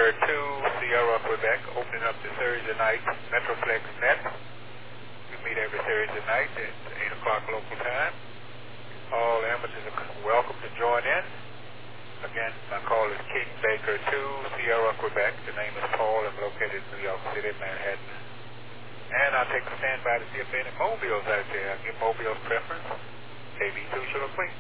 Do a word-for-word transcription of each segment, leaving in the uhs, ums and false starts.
Baker two, Sierra, Quebec, opening up the Thursday night Metroflex Net. We meet every Thursday night at eight o'clock local time. All amateurs are welcome to join in. Again, my call is King Baker two, Sierra, Quebec. The name is Paul. I'm located in New York City, Manhattan. And I'll take a standby to see if there are any mobiles out there. I'll give mobiles preference. K B two, Sugar Queen.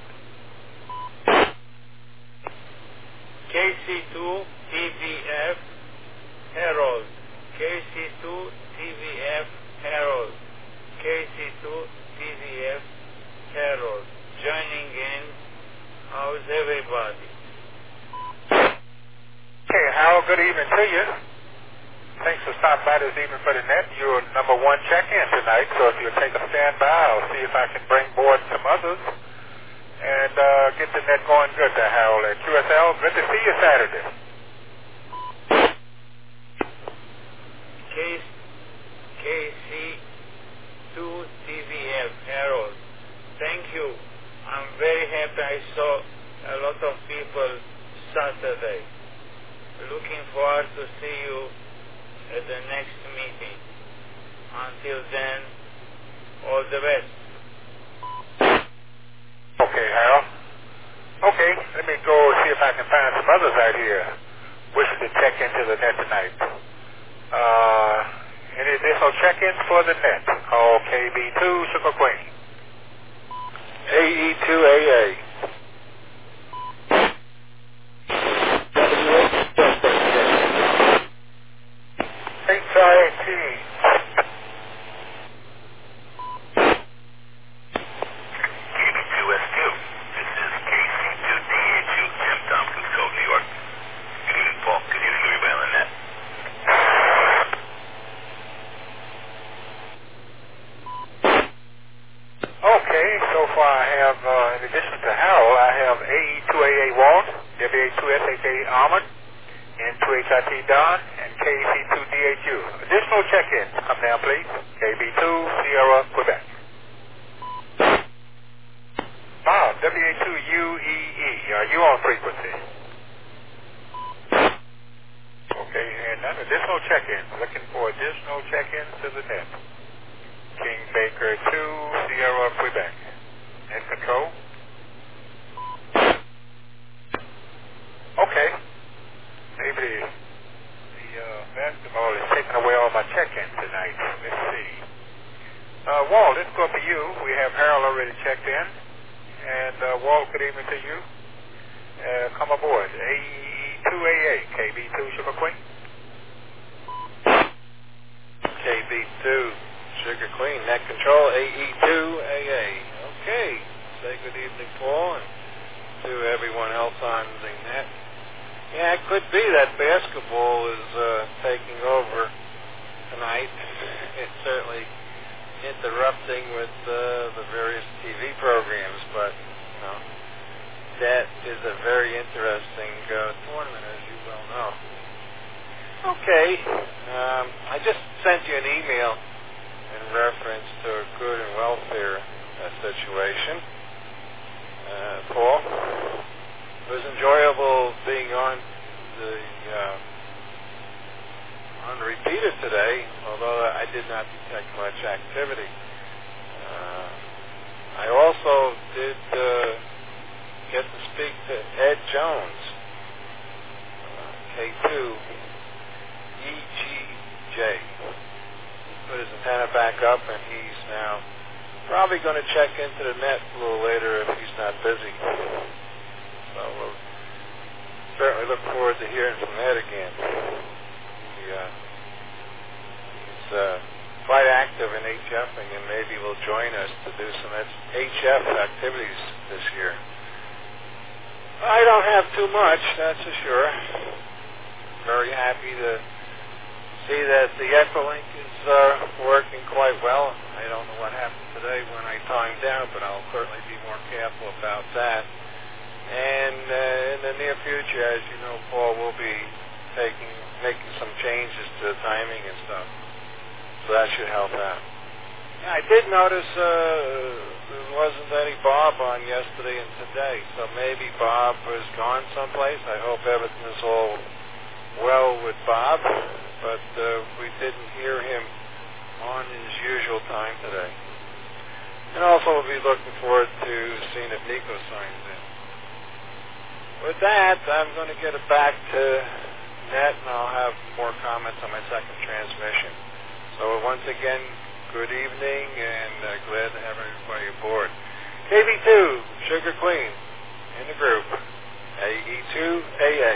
K C two T V F Herald. K C two T V F Herald. K C two T V F Herald. Joining in. How's everybody? Okay, Harold, good evening to you. Thanks for stopping by this evening for the net. You're number one check-in tonight, so if you'll take a standby, I'll see if I can bring board some others and uh, get the net going good there, Harold. At Q S L, good to see you Saturday. K C two T V F Herald. Thank you. I'm very happy I saw a lot of people Saturday. Looking forward to see you at the next meeting. Until then, all the best. Okay, Harold. Okay, let me go see if I can find some others out here wishing to check into the net tonight. Uh, any additional check-ins for the net? Call K B two, Sugar Queen. A E two A A. H I T. K B two S two. This is K C two D A two, Tim Tompkins Code, New York. Good evening, Paul. Good evening, everybody on the net. Okay, so far I have, uh, in addition to Harold, I have A E two A A Walt, W A two S H A Armored, N two H I T Don, and K C two D H U. Additional check-ins. Come down, please. K B two, Sierra, Quebec. Bob, W A two U E E. Are you on frequency? Okay, and none additional check-ins. Looking for additional check-ins to the net. King Baker two, Sierra, Quebec. In control? Okay. Maybe the, the uh, basketball is taking away all my check-ins tonight. Let's see. Uh, Walt, let's go for you. We have Harold already checked in. And uh, Walt, good evening to you. Uh, come aboard. A E two A A, K B two, Sugar Queen. K B two, Sugar Queen, net control, A E two A A. Okay, say good evening, Paul, and to everyone else on the net. Yeah, it could be that basketball is uh, taking over tonight. It's certainly interrupting with uh, the various T V programs, but, you know, that is a very interesting uh, tournament, as you well know. Okay, um, I just sent you an email in reference to a good and welfare uh, situation. Uh, Paul, it was enjoyable being on the uh, on repeater today, although I did not detect much activity. Uh, I also did uh, get to speak to Ed Jones, uh, K two E G J. He put his antenna back up, and he's now probably going to check into the net a little later if he's not busy. So we'll certainly look forward to hearing from Ed again. He, uh, he's uh, quite active in HFing, and maybe will join us to do some H F activities this year. I don't have too much, that's for sure. Very happy to see that the Echolink is uh, working quite well. I don't know what happened today when I timed out, but I'll certainly be more careful about that. And uh, in the near future, as you know, Paul, we'll be taking, making some changes to the timing and stuff. So that should help out. Yeah, I did notice uh, there wasn't any Bob on yesterday and today, so maybe Bob was gone someplace. I hope everything is all well with Bob, but uh, we didn't hear him on his usual time today. And also we'll be looking forward to seeing if Nico signs in. With that, I'm going to get it back to Net, and I'll have more comments on my second transmission. So once again, good evening, and uh, glad to have everybody aboard. K B two, Sugar Queen, in the group. A E two A A.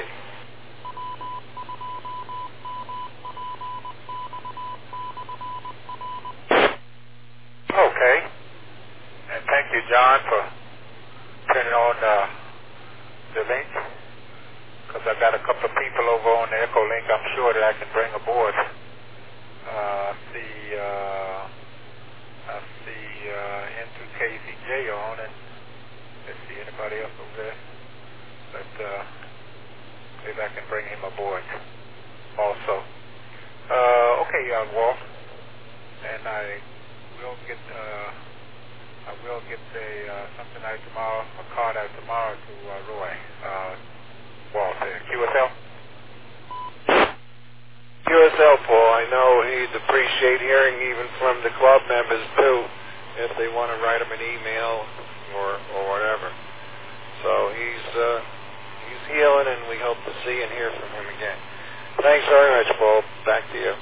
Okay. And thank you, John, for turning on uh, the link. Because I've got a couple of people over on the Echo link I'm sure that I can bring aboard. Uh, the, uh, I see uh, N two K Z J on, and let's see anybody else over there. But uh, maybe I can bring him aboard also. Uh, okay, uh, Walt, and I will get uh, I will get a uh, something out tomorrow, a card out tomorrow to uh, Roy. Uh, Walt, uh, Q S L. Q S L, Paul. I know he'd appreciate hearing even from the club members too, if they want to write him an email or or whatever. So he's uh, he's healing, and we hope to see and hear from him again. Thanks very much, Paul. Back to you.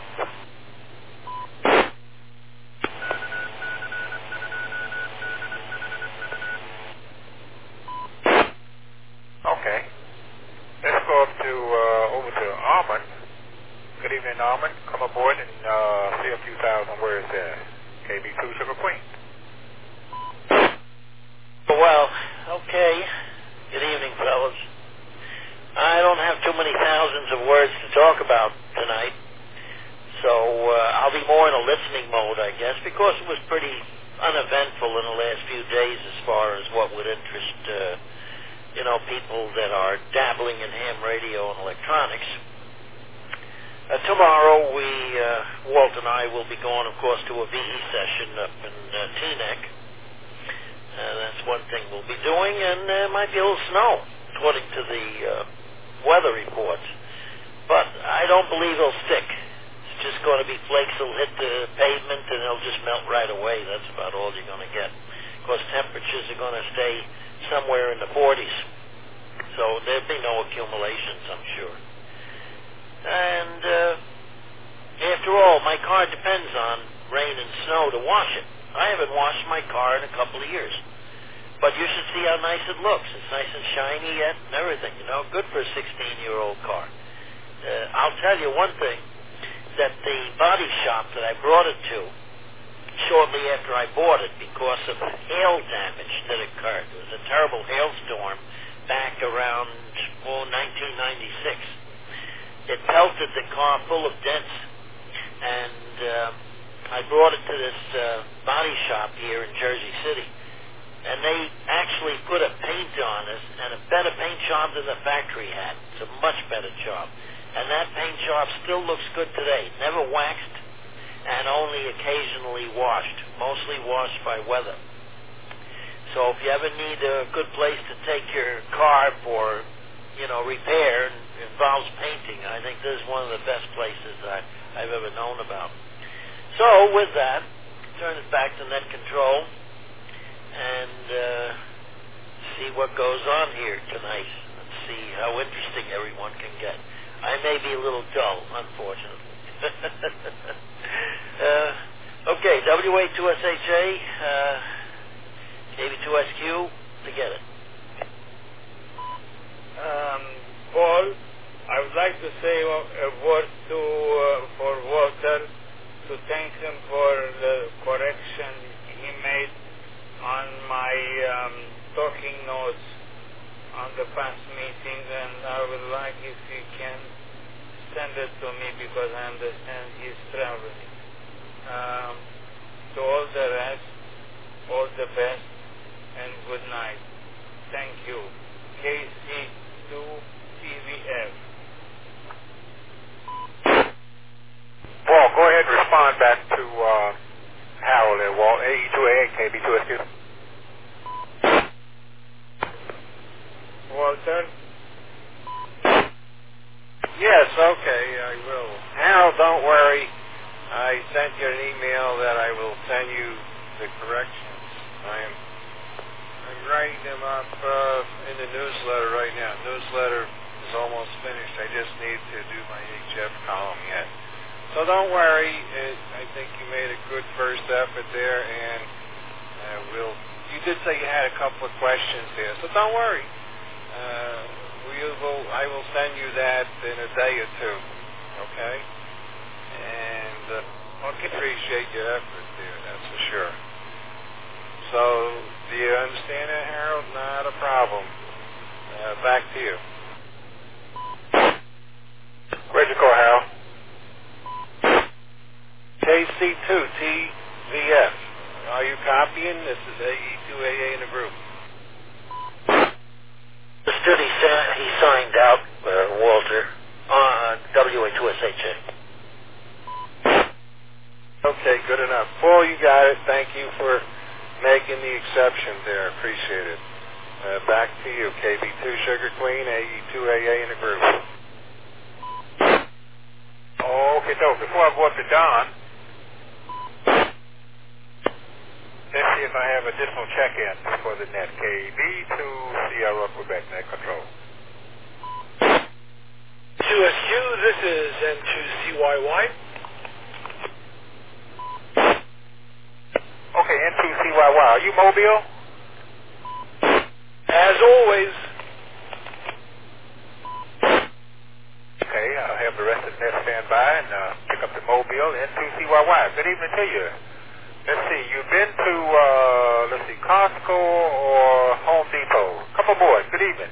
Okay. Let's go up to uh, over to Armand. Good evening, Armand. Come aboard and uh, see a few thousand words there. K B two Sugar Queen. Well, okay. Good evening, fellas. I don't have too many thousands of words to talk about tonight, so uh, I'll be more in a listening mode, I guess, because it was pretty uneventful in the last few days as far as what would interest, uh, you know, people that are dabbling in ham radio and electronics. Uh, tomorrow, we, uh, Walt and I will be going, of course, to a V E session up in uh, Teaneck. Uh, that's one thing we'll be doing, and there uh, might be a little snow, according to the uh, weather reports. But I don't believe it'll stick. It's just going to be flakes that'll hit the pavement, and they'll just melt right away. That's about all you're going to get. Of course, temperatures are going to stay somewhere in the forties, so there'll be no accumulations, I'm sure. And uh, after all, my car depends on rain and snow to wash it. I haven't washed my car in a couple of years. But you should see how nice it looks. It's nice and shiny yet and everything, you know. Good for a sixteen-year-old car. Uh, I'll tell you one thing, that the body shop that I brought it to shortly after I bought it because of hail damage that occurred. It was a terrible hailstorm back around, oh, nineteen ninety-six. It pelted the car full of dents, and uh, I brought it to this uh, body shop here in Jersey City, and they actually put a paint on it, and a better paint job than the factory had. It's a much better job. And that paint job still looks good today. Never waxed, and only occasionally washed, mostly washed by weather. So if you ever need a good place to take your car for, you know, repair, and involves painting, I think this is one of the best places I, I've ever known about. So with that, turn it back to net control and uh, see what goes on here tonight. Let's see how interesting everyone can get. I may be a little dull, unfortunately. uh, okay, W A two S H A, uh, K B two S Q, forget it. Um, Paul, I would like to say a word to uh, for Walter, to thank him for the correction he made on my um, talking notes on the past meeting, and I would like if he can send it to me because I understand he's traveling. Um, to all the rest, all the best, and good night. Thank you. K C two T V F. Paul, go ahead and respond back to uh, Harold there, Walt. A E two A A, K B two S Q. Walter? Yes, okay, I will. Harold, don't worry. I sent you an email that I will send you the corrections. I'm I'm writing them up uh, in the newsletter right now. Newsletter is almost finished. I just need to do my H F column yet. So don't worry. It, I think you made a good first effort there, and uh, we'll. You did say you had a couple of questions there, so don't worry. Uh, we will. I will send you that in a day or two. Okay. And uh, I appreciate your effort there. That's for sure. So, do you understand that, Harold? Not a problem. Uh, back to you. Where'd you go, Harold? K C two T V F. Are you copying? This is A E two A A in the group. Understood. He, sa- he signed out, uh, Walter, on W A two S H A. Okay, good enough. Paul, you got it. Thank you for making the exception there. Appreciate it. Uh, back to you. K B two Sugar Queen, A E two A A in the group. Okay, so before I go up to Don, let's see if I have additional check-ins for the net. K B two Sierra Quebec Net Control. two S Q, this is N two C Y Y. Okay, N two C Y Y. Are you mobile? As always. Okay, I'll have the rest of the net stand by and uh, pick up the mobile N two C Y Y. Good evening to you. Let's see, you've been to, uh, let's see, Costco or Home Depot. Come aboard. Good evening.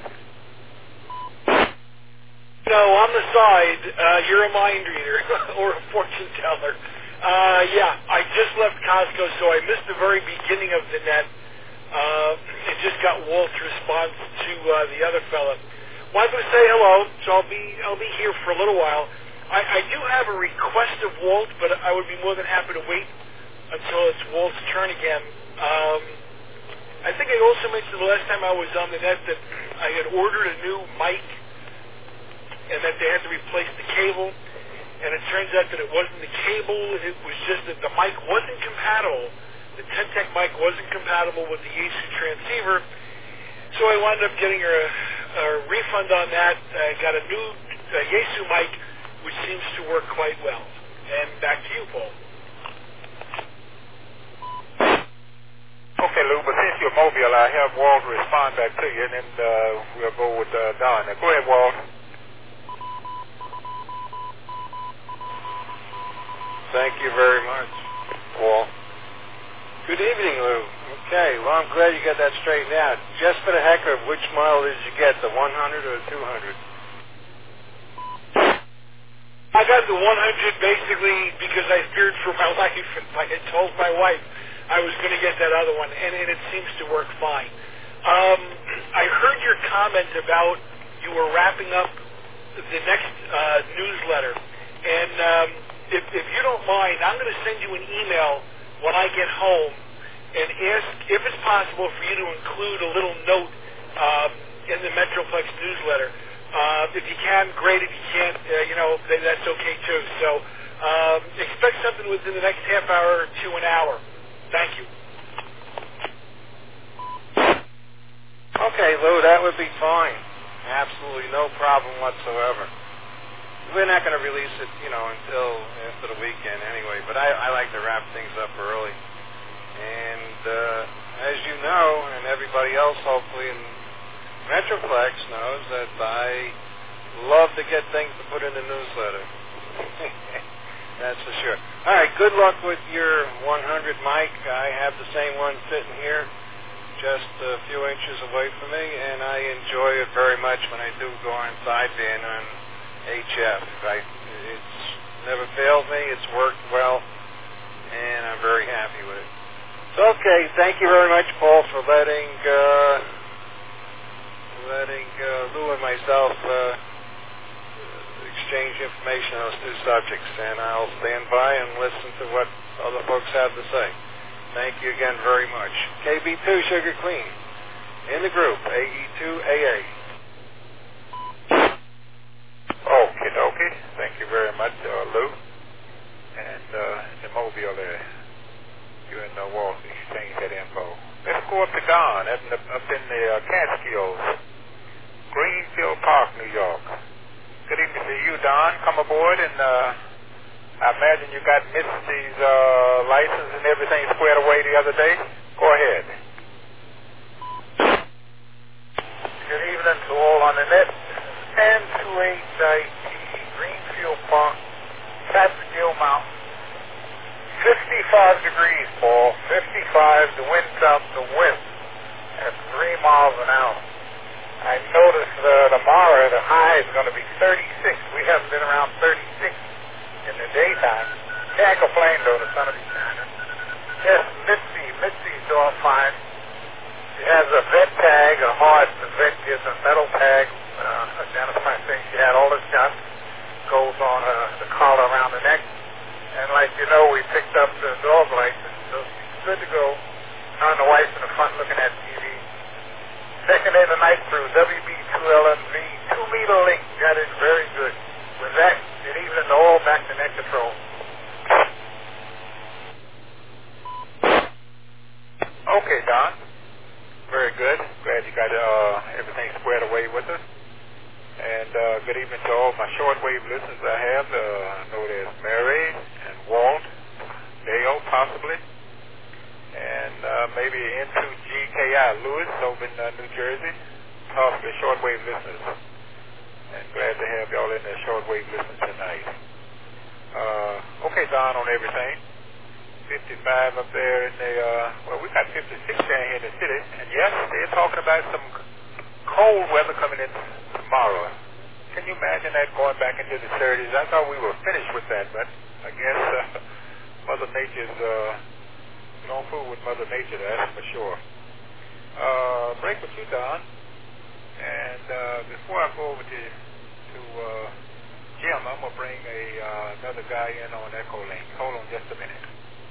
No, on the side, uh, you're a mind reader or a fortune teller. Uh, yeah, I just left Costco, so I missed the very beginning of the net. Uh, and just got Walt's response to uh, the other fella. Wanted to say hello, so I'll be I'll be here for a little while. I, I do have a request of Walt, but I would be more than happy to wait until it's Walt's turn again. Um, I think I also mentioned the last time I was on the net that I had ordered a new mic and that they had to replace the cable. And it turns out that it wasn't the cable, it was just that the mic wasn't compatible. The Ten-Tech mic wasn't compatible with the Yaesu transceiver. So I wound up getting a, a refund on that. I got a new uh, Yaesu mic, which seems to work quite well. And back to you, Paul. Okay, Lou, but since you're mobile, I'll have Walt respond back to you, and then uh, we'll go with uh, Don. Now, go ahead, Walt. Thank you very much, Paul. Good evening, Lou. Okay, well, I'm glad you got that straightened out. Just for the heck of it, which model did you get, the one hundred or the two hundred? I got the one hundred basically because I feared for my life. I had told my wife I was going to get that other one, and, and it seems to work fine. Um, I heard your comment about you were wrapping up the next uh, newsletter, and um, if, if you don't mind, I'm going to send you an email when I get home and ask if it's possible for you to include a little note um, in the Metroplex newsletter. Uh, if you can, great. If you can't, uh, you know, then that's okay too. So um, expect something within the next half hour to an hour. Thank you. Okay, Lou, that would be fine. Absolutely no problem whatsoever. We're not going to release it, you know, until after the weekend anyway, but I, I like to wrap things up early. And uh, as you know, and everybody else hopefully in Metroplex knows, that I love to get things to put in the newsletter. That's for sure. All right, good luck with your one hundred mic. I have the same one sitting here, just a few inches away from me, and I enjoy it very much when I do go on sideband on H F. I, it's never failed me. It's worked well, and I'm very happy with it. So, okay, thank you very much, Paul, for letting uh, letting uh, Lou and myself uh, exchange information on those two subjects, and I'll stand by and listen to what other folks have to say. Thank you again very much. K B two Sugar Queen in the group, A E two A A. Okay, no. very much, uh, Lou. And uh, in the Mobile area, you and uh, Walt exchange that info. Let's go up to Don, up in the, up in the uh, Catskills, Greenfield Park, New York. Good evening to you, Don. Come aboard, and uh, I imagine you got Misty's uh, license and everything squared away the other day. Go ahead. Good evening to all on the net. ten twenty-eight I T, Greenfield Park, Catskill Mountain. fifty-five degrees, Paul. fifty-five. The wind's out the wind at three miles an hour. I noticed uh, tomorrow the high is going to be thirty-six. We haven't been around thirty-six in the daytime. Can't complain though. The sun will be shining. Yes, Mitzi. Mitzi's doing fine. She has a vet tag, a hard vet gives a metal tag, uh, identifying things. She had all the shots. Goes on uh, the collar around the neck. And like you know, we picked up the dog license, so she's good to go. Her and the wife in the front looking at T V. Second day tonight through W B two L M V, two meter link. Got it very good. With that, good evening to all, back to net control. Okay, Don. Very good. Glad you got uh, everything squared away with us. And uh, good evening to all my shortwave listeners I have. Uh, I know there's Mary and Walt, Dale possibly, and uh, maybe N two G K I, Lewis over in uh, New Jersey, possibly shortwave listeners. And glad to have y'all in there shortwave listeners tonight. Uh, okay, Don, on everything. fifty-five up there in the, uh, well, we got fifty-six down here in the city. And yes, they're talking about some cold weather coming in tomorrow. Can you imagine that going back into the thirties? I thought we were finished with that, but I guess uh, Mother Nature's, uh, we don't fool with Mother Nature, that's for sure. Uh, break with you, Don. And uh, before I go over to, to uh, Jim, I'm going to bring a, uh, another guy in on Echo Link. Hold on just a minute.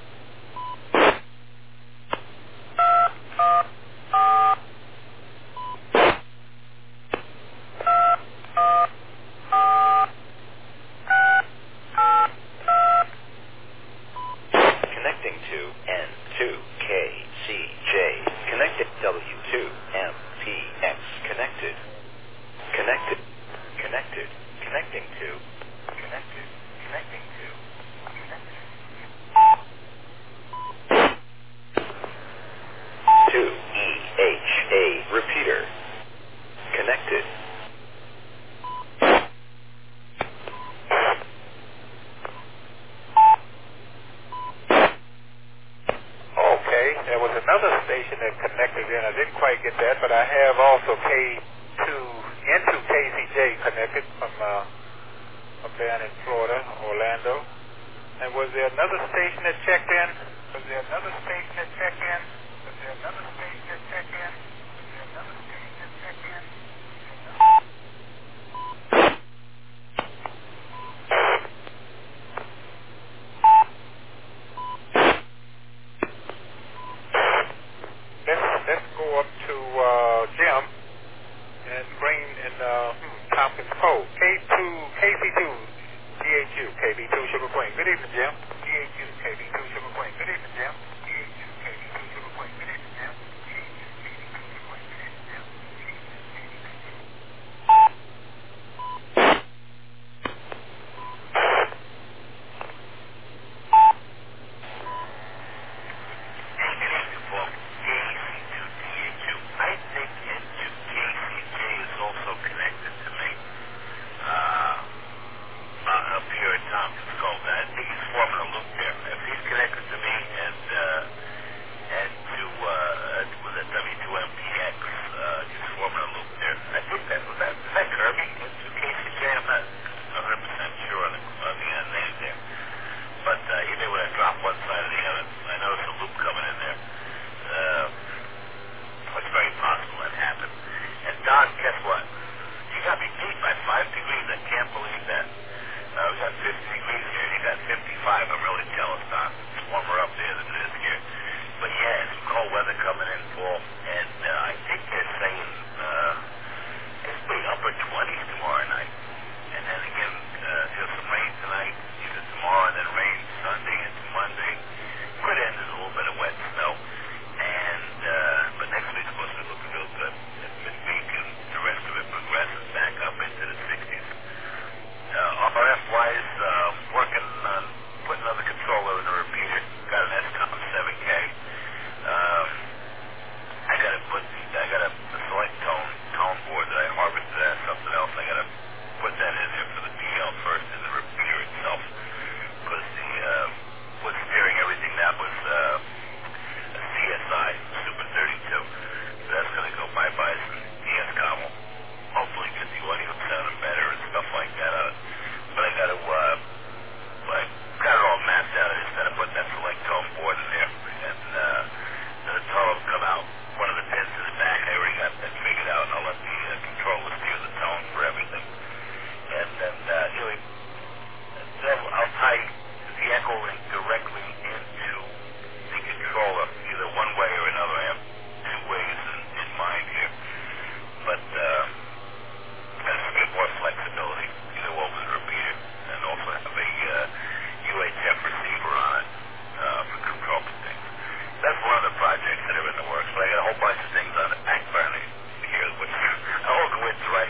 Connecting to N two K C J. Connected W two M P X. Connected. Connected. Connected. Connecting to. Connected. Connecting to. Connected. To E H A. Repeater. Connected. Okay, there was another station that connected in. I didn't quite get that, but I have also K two, N two K C J connected from uh, up there in Florida, Orlando. And was there another station that checked in? Was there another station that checked in? Was there another station that checked in? Was there another station that checked in? Let's, let's go up to uh, Jim and bring in uh, Tompkins Cove. K two, K C two, G H U, K B two Sugar Queen. Good evening, Jim. G H U, K B two Sugar Queen. Good evening, Jim. G H U, K B two Sugar Queen. Good evening, Jim. G H U, K B two Sugar Queen. Good evening, Jim. I think N two K C J is also connected to me uh, uh, up here at Tompkins Cove. I think he's forming a loop there. If he's connected to me and uh,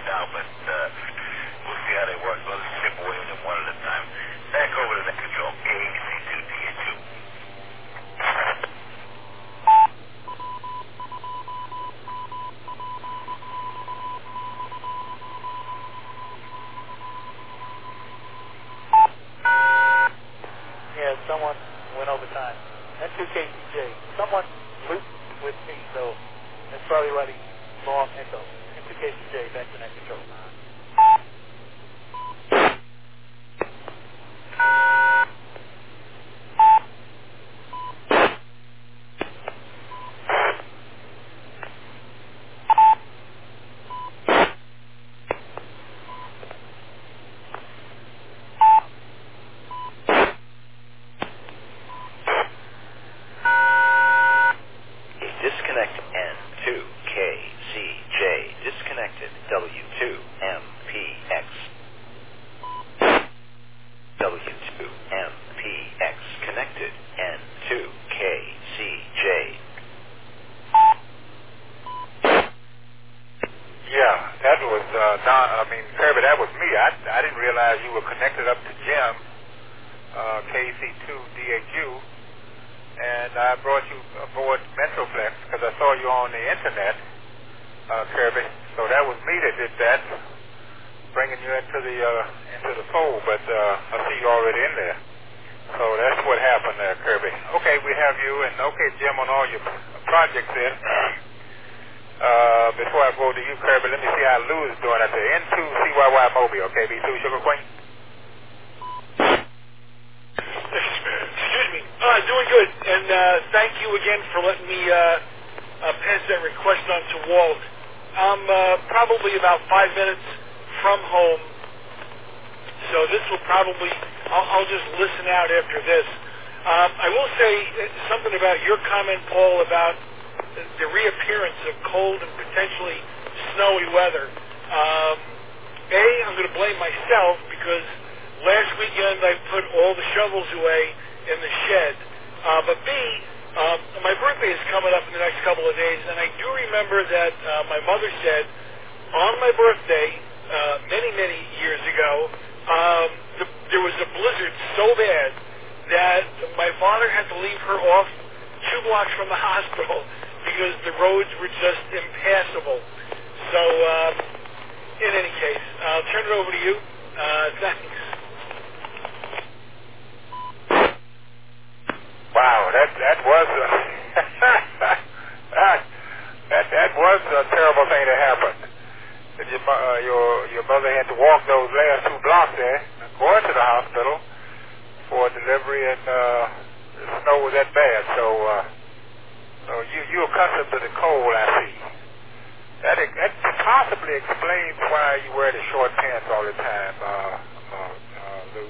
right now, but uh, we'll see how they work. Let's chip away with them one at a time. Back over to the control, K C two D A two. Yeah, someone went over time. N two K C J. Someone looped with me, so that's probably why the long echo. N two K C J, back to net control. Disconnect N two K C J. Disconnected W two M P X. W two M P X. Connected N two K C J. Yeah, that was, uh, Don, I mean, Kirby, that was me. I, I didn't realize you were connected up to Jim, uh, K C two D H U, and I brought you aboard Metroflex because I saw you on the internet, uh, Kirby. So that was me that did that, bringing you into the, uh, into the fold, but, uh, I see you already in there. So that's what happened there, Kirby. Okay, we have you, and okay, Jim, on all your projects in. Uh, before I go to you, Kirby, let me see how Lou is doing at the N two C Y Y Mobile, K B two Sugar Queen. Excuse me. Uh, doing good. And uh, thank you again for letting me uh, uh, pass that request on to Walt. I'm uh, probably about five minutes from home, so this will probably, I'll, I'll just listen out after this. Um, I will say something about your comment, Paul, about the reappearance of cold and potentially snowy weather. Um, A, I'm going to blame myself because last weekend I put all the shovels away in the shed. Uh, but B, um, my birthday is coming up in the next couple of days, and I do remember that uh, my mother said on my birthday uh, many, many years ago, um, the, there was a blizzard so bad that my father had to leave her off two blocks from the hospital because the roads were just impassable. So, um, in any case, I'll turn it over to you. Uh, thanks. Wow, that that was a that, that that was a terrible thing to happen. That your uh, your your mother had to walk those last two blocks there, going to the hospital for delivery, and uh, the snow was that bad. So, uh, so you you accustomed to the cold, I see. That that possibly explains why you wear the short pants all the time, uh, uh, uh, Lou.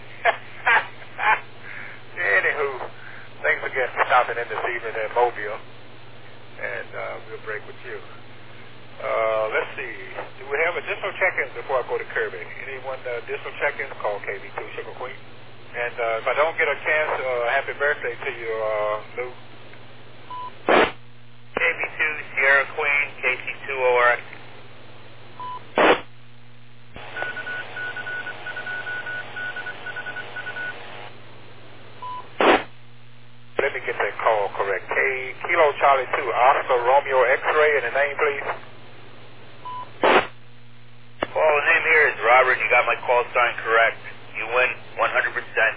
Anywho, thanks again for stopping in this evening at Mobile, and uh, we'll break with you. Uh, let's see. Do we have additional check-ins before I go to Kirby? Anyone uh, additional check-ins? Call K B two Sugar Queen. And uh, if I don't get a chance, uh, happy birthday to you, uh, Lou. K B two Sierra Queen, K C two O R X. Let me get that call correct. K Kilo Charlie two, Oscar Romeo X-ray, and the name, please. Well, the name here is Robert. You got my call sign correct. You win one hundred percent.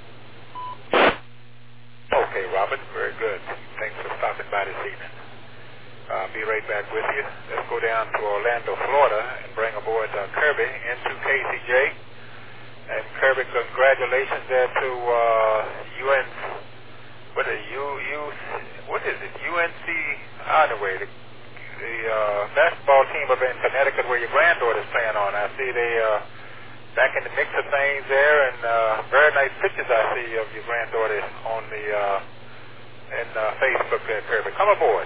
Okay, Robert. Very good. Thanks for stopping by this evening. I'll be right back with you. Let's go down to Orlando, Florida, and bring aboard uh, Kirby, N two K C J. And Kirby, congratulations there to uh, U N C. What is it? U, U, what is it? U N C Anyway, the, the uh, basketball team up in Connecticut where your granddaughter's playing on. I see they uh, back in the mix of things there, and uh, very nice pictures I see of your granddaughter on the uh, in uh, Facebook there, Kirby. Come aboard.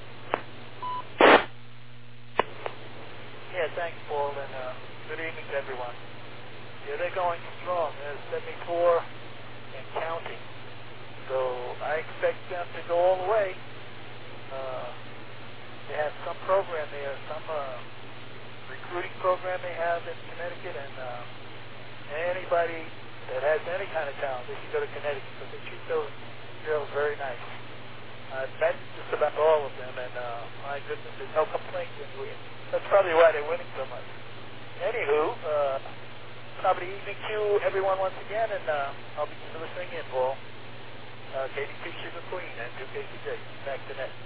Yeah, thanks, Paul, and uh, good evening to everyone. Yeah, they're going strong. They're seventy-four and counting. So I expect them to go all the way. Uh, they have some program there, some uh, recruiting program they have in Connecticut, and uh, anybody that has any kind of talent, they should go to Connecticut because they treat those girls very nice. I've met just about all of them, and uh, my goodness, there's no complaints in Queens. That's probably why they're winning so much. Anywho, uh, probably evening to everyone once again, and uh, I'll be listening in, Paul. Uh, K B two Sugar Queen and two K C J. Back to net.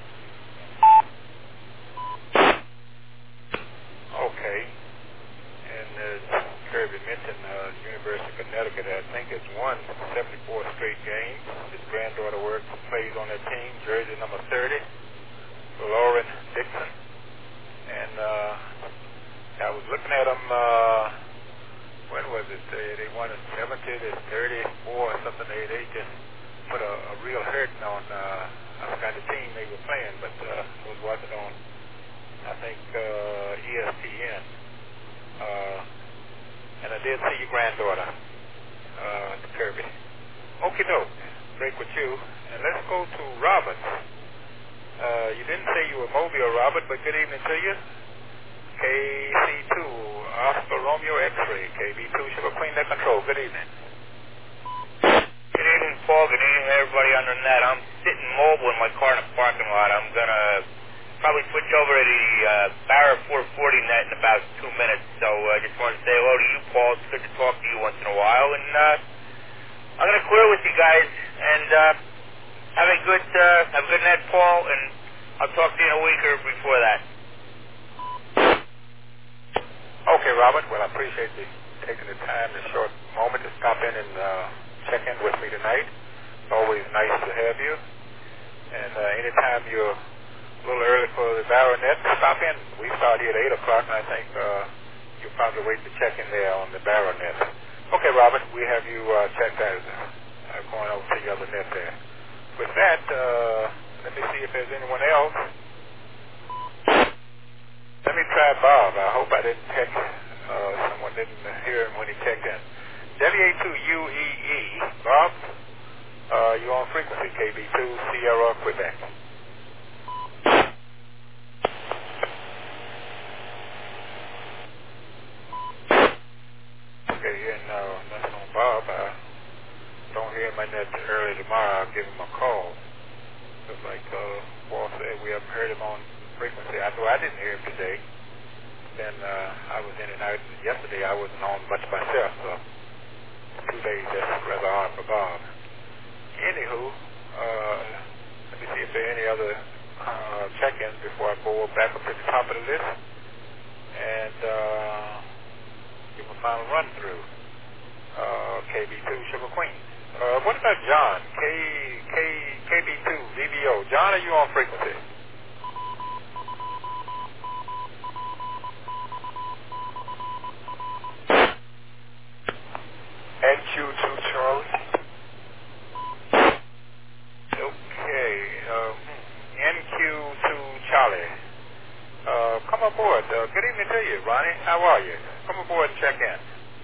Okay. And as Kirby mentioned, uh, University of Connecticut, I think, has won seventy-four straight games. His granddaughter works, plays on that team, jersey number thirty, Lauren Dixon. And uh, I was looking at them, uh, when was it? They, they won a seventy to thirty-four or something. They, they just put a, a real hurting on, uh, I forgot the team they were playing, but uh, I was watching on, I think, uh, E S P N. Uh, and I did see your granddaughter, uh, Kirby. Okie doke. Break with you. And let's go to Robert. Uh, you didn't say you were Mobile, Robert, but good evening to you. K C two, Oscar Romeo X-ray, K B two, Sugar Queen Net Control. Good evening. Good evening, Paul. Good evening, everybody on the net. I'm sitting mobile in my car in the parking lot. I'm going to probably switch over to the uh, Barra four forty net in about two minutes. So I uh, just wanted to say hello to you, Paul. It's good to talk to you once in a while. And uh, I'm going to clear with you guys. And uh, have a good uh, have a good net, Paul. And I'll talk to you in a week or before that. Okay, Robert. Well, I appreciate you taking the time, this short moment to stop in and uh, check in with me tonight. It's always nice to have you. And uh, anytime you're a little early for the Baronet, stop in. We start here at eight o'clock, and I think uh, you'll probably wait to check in there on the Baronet. Okay, Robert, we have you uh, checked out. Uh, going over to the other net there. With that, uh, let me see if there's anyone else. Let me try Bob. I hope I didn't text. Uh, someone didn't hear him when he checked in. W A two U E E, Bob, uh, you're on frequency K B two, Sierra, Quebec. Okay, and uh, nothing on Bob. I don't hear my net early tomorrow. I'll give him a call. Just like uh, Paul said, we haven't heard him on frequency. I know I didn't hear him today. Then uh, I was in and out. Yesterday I wasn't on much myself, so two days that's rather hard for Bob. Anywho, uh, let me see if there are any other uh, check-ins before I go back up to the top of the list and uh, give a final run-through. Uh, K B two, Sugar Queen. Uh, what about John? K, K, K B two, V B O. John, are you on frequency? N Q two, Charlie. Okay. Um, N Q two, Charlie. Uh, come aboard. Uh, good evening to you, Ronnie. How are you? Come aboard and check in.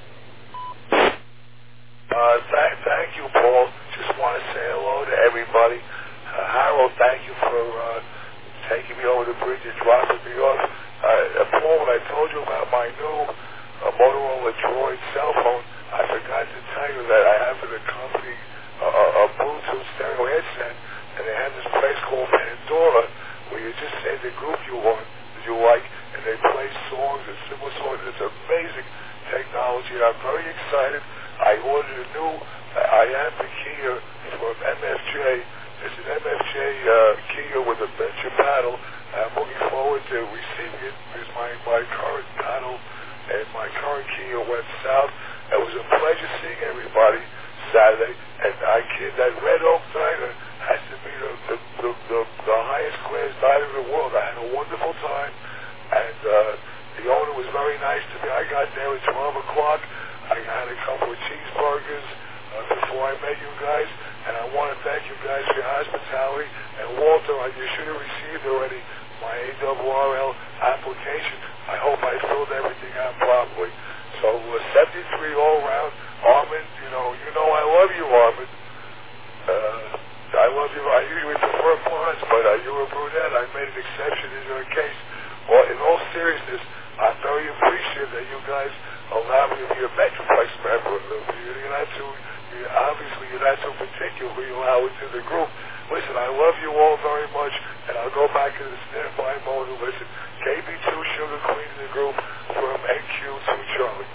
Uh, th- thank you, Paul. Just want to say hello to everybody. Uh, Harold, thank you for uh, taking me over the bridge and dropping me off. Uh, Paul, when I told you about my new uh, Motorola Droid cell phone, I forgot to tell you that I have for the company a, a, a Bluetooth stereo headset, and they have this place called Pandora, where you just say the group you want, that you like, and they play songs and similar songs. It's amazing technology. I'm very excited. I ordered a new uh, I am the Kia from M F J. It's an M F J uh, Kia with a venture paddle. I'm looking forward to receiving it because my, my current paddle and my current Kia went south. It was a pleasure seeing everybody Saturday, and I kid that Red Oak Diner has to be the, the, the, the, the highest class diner in the world. I had a wonderful time, and uh, the owner was very nice to me. I got there at twelve o'clock. I had a couple of cheeseburgers uh, before I met you guys, and I want to thank you guys for your hospitality. And Walter, you should have received already my A W R L application. I hope I filled everything out properly. So uh, seventy-three all around. Armand, you know, you know I love you, Armand. Uh, I love you. I usually prefer blondes, but uh, you're a brunette. I made an exception in your case. Well, in all seriousness, I'm very appreciative appreciate that you guys allow me to be a Metroplex member. You're not too, you're, obviously, you're not too particular when you allow it to the group. Listen, I love you all very much, and I'll go back to the standby mode and listen. K B two Sugar Queen in the group from N Q to Charlie.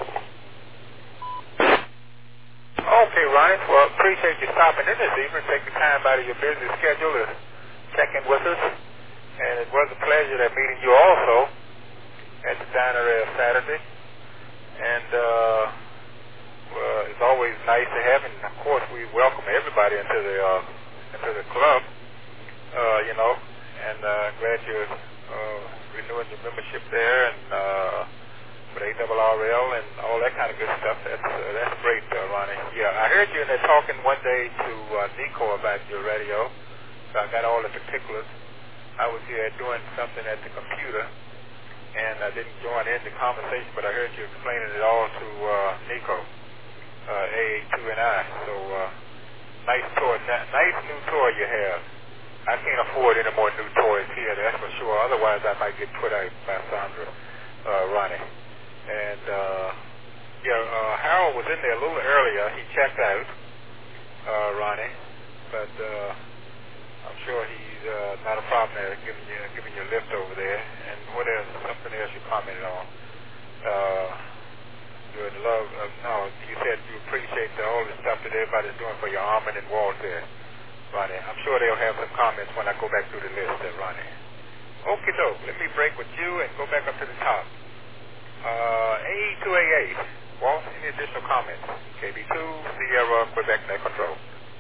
Okay, Ronnie. Well, appreciate you stopping in this evening. Take the time out of your busy schedule to check in with us. And it was a pleasure that meeting you also at the diner there Saturday. And uh, well, it's always nice to have, and of course we welcome everybody into the uh, into the club. Uh, you know, and uh, glad you're uh, renewing your membership there, and uh, with A R R L and all that kind of good stuff. That's uh, that's great, uh, Ronnie. Yeah, I heard you in there talking one day to uh, Nico about your radio, so I got all the particulars. I was here doing something at the computer, and I didn't join in the conversation, but I heard you explaining it all to uh, Nico, uh, A A two and I. So uh, nice toy, nice new toy you have. I can't afford any more new toys here, that's for sure. Otherwise, I might get put out by Sandra, uh, Ronnie. And, uh, yeah, uh, Harold was in there a little earlier. He checked out, uh, Ronnie. But uh, I'm sure he's uh, not a problem there giving you, giving you a lift over there. And what else? Something else you commented on. Uh, you would love, uh, no, you said you appreciate the, all the stuff that everybody's doing for your Armin and Walt there, Ronnie. I'm sure they'll have some comments when I go back through the list there, Ronnie. Okie doke. Let me break with you and go back up to the top. Uh, A E two A A. Walt, any additional comments? K B two, Sierra, Quebec, Net Control.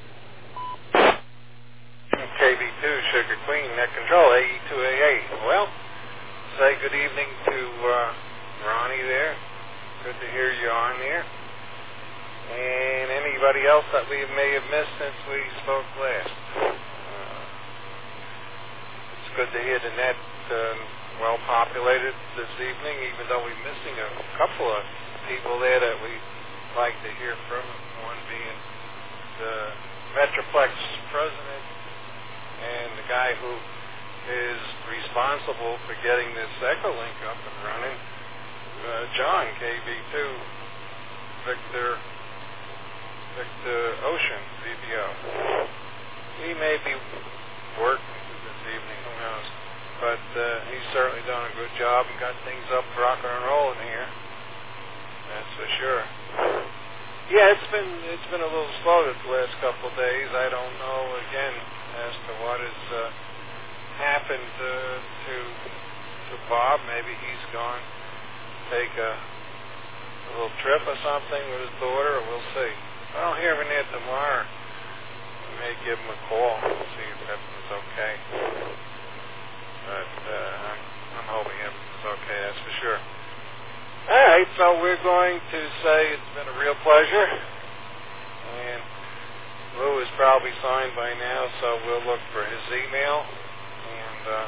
K B two, Sugar Queen, Net Control, A E two A A. Well, say good evening to uh, Ronnie there. Good to hear you on there. And anybody else that we may have missed since we spoke last. Uh, it's good to hear the net uh, well populated this evening, even though we're missing a couple of people there that we like to hear from, one being the Metroplex president and the guy who is responsible for getting this Echolink up and running, uh, John, K B two, Victor, Victor Ocean, V B O. He may be working this evening, who knows. But uh, he's certainly done a good job and got things up rocking and rolling here. That's for sure. Yeah, it's been it's been a little slow the last couple of days. I don't know again as to what has uh, happened uh, to to Bob. Maybe he's gone take a, a little trip or something with his daughter, or we'll see. If I don't hear from him tomorrow, I may give him a call and see if everything's okay. But uh, I'm, I'm hoping everything's okay, that's for sure. All right, so we're going to say it's been a real pleasure. And Lou is probably signed by now, so we'll look for his email. And uh,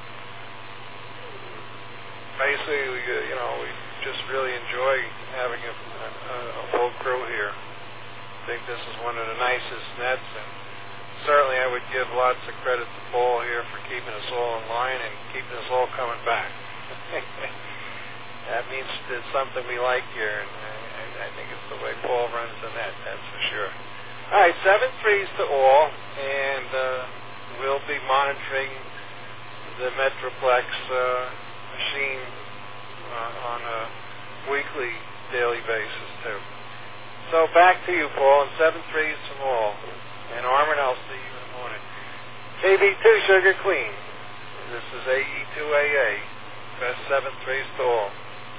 basically, we, uh, you know, we just really enjoy having a, a, a full crew here. I think this is one of the nicest nets, and certainly I would give lots of credit to Paul here for keeping us all in line and keeping us all coming back. That means it's something we like here, and I, I think it's the way Paul runs the net, that's for sure. All right, seven threes to all, and uh, we'll be monitoring the Metroplex uh, machine uh, on a weekly, daily basis, too. So back to you, Paul, and seven threes to all. And Armin, I'll see you in the morning. K B two, Sugar Queen. This is A E two A A. Best seven threes to all.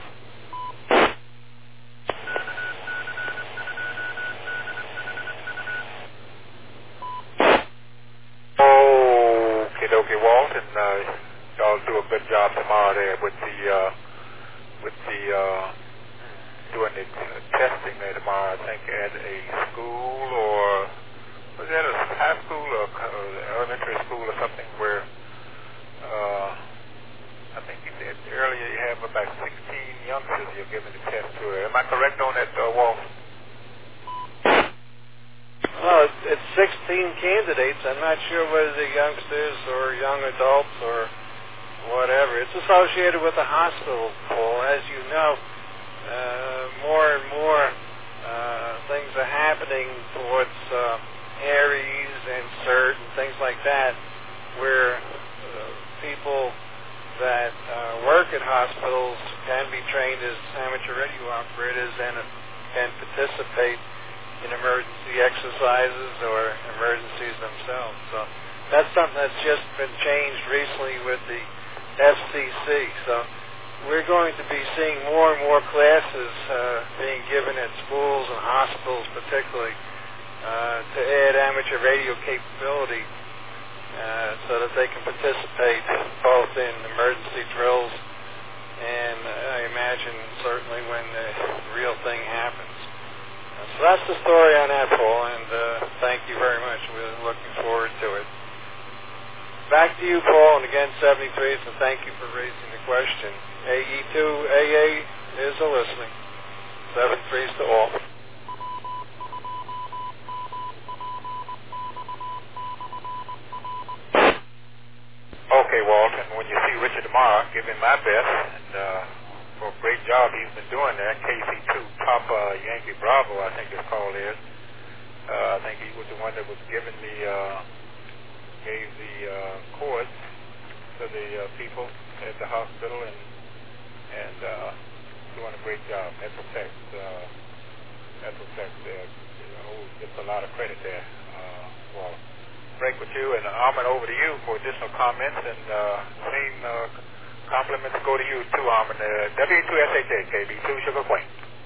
Okie dokie, Walt, and uh, y'all do a good job tomorrow there with the uh, with the uh, doing the uh, testing there tomorrow. I think at a school or was that a high school or uh, elementary school or something where uh, I think you said earlier you have about sixteen youngsters you're giving the test to. Am I correct on that, uh, Walt? Well, it's, it's sixteen candidates. I'm not sure whether they're youngsters or young adults or whatever. It's associated with the hospital, Paul. As you know, trained as amateur radio operators and can participate in emergency exercises or emergencies themselves. So that's something that's just been changed recently with the F C C. So we're going to be seeing more and more classes uh, being given at schools and hospitals particularly uh, to add amateur radio capability uh, so that they can participate both in emergency drills and uh, I imagine certainly when the real thing happens. Uh, so that's the story on that, Paul, and uh, thank you very much. We're looking forward to it. Back to you, Paul, and again, seventy-three, so thank you for raising the question. A E two A A is a listening. Seven threes to all. Okay, Walt, and when you see Richard tomorrow, give him my best, and uh, for a great job he's been doing there. K C two Papa Yankee Bravo, I think his call is. Uh, I think he was the one that was giving the, uh, gave the uh, cords to the uh, people at the hospital, and and uh, doing a great job. Metroflex, uh, Metroflex there, you know, gets a lot of credit there, uh, Walt. Break with you, and Armin, over to you for additional comments, and uh, same uh, compliments go to you too, Armin. Uh, W two S H A, K B two Sugar Queen.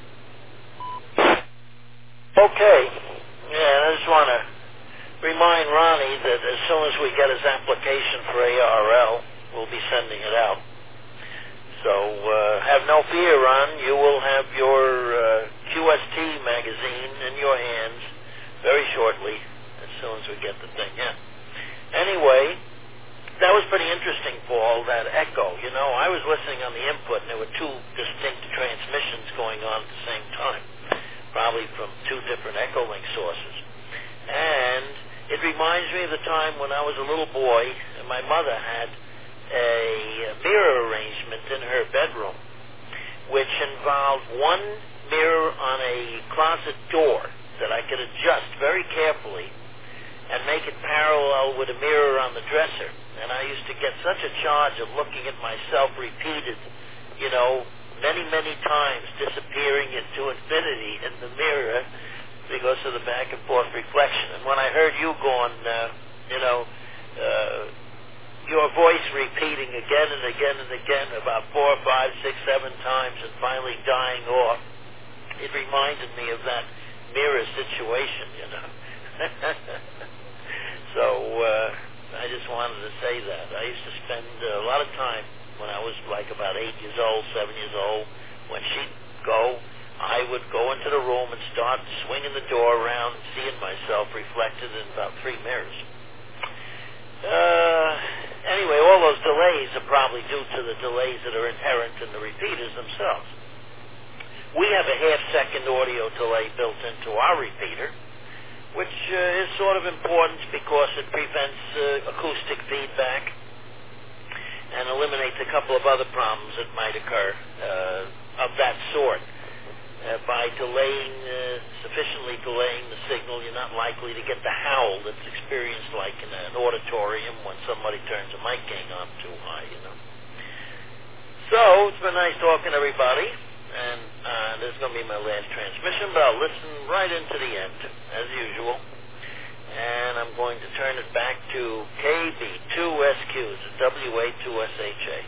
Okay. Yeah, I just want to remind Ronnie that as soon as we get his application for A R L, we'll be sending it out. So uh, have no fear, Ron. You will have your uh, Q S T magazine in your hands very shortly, as soon as we get the thing in. Anyway, that was pretty interesting, Paul, that echo. You know, I was listening on the input, and there were two distinct transmissions going on at the same time, probably from two different echo link sources. And it reminds me of the time when I was a little boy, and my mother had a mirror arrangement in her bedroom, which involved one mirror on a closet door that I could adjust very carefully and make it parallel with a mirror on the dresser. And I used to get such a charge of looking at myself repeated, you know, many, many times, disappearing into infinity in the mirror because of the back and forth reflection. And when I heard you going, uh, you know, uh, your voice repeating again and again and again about four, five, six, seven times and finally dying off, it reminded me of that mirror situation, you know. So uh, I just wanted to say that. I used to spend uh, a lot of time when I was like about eight years old, seven years old. When she'd go, I would go into the room and start swinging the door around and seeing myself reflected in about three mirrors. Uh, anyway, all those delays are probably due to the delays that are inherent in the repeaters themselves. We have a half-second audio delay built into our repeater, which uh, is sort of important because it prevents uh, acoustic feedback and eliminates a couple of other problems that might occur uh, of that sort. Uh, by delaying, uh, sufficiently delaying the signal, you're not likely to get the howl that's experienced like in an auditorium when somebody turns a mic gain on too high, you know. So, it's been nice talking to everybody, and uh, this is going to be my last transmission, but I'll listen right into the end, as usual. And I'm going to turn it back to K B two S Q, W A two S H A.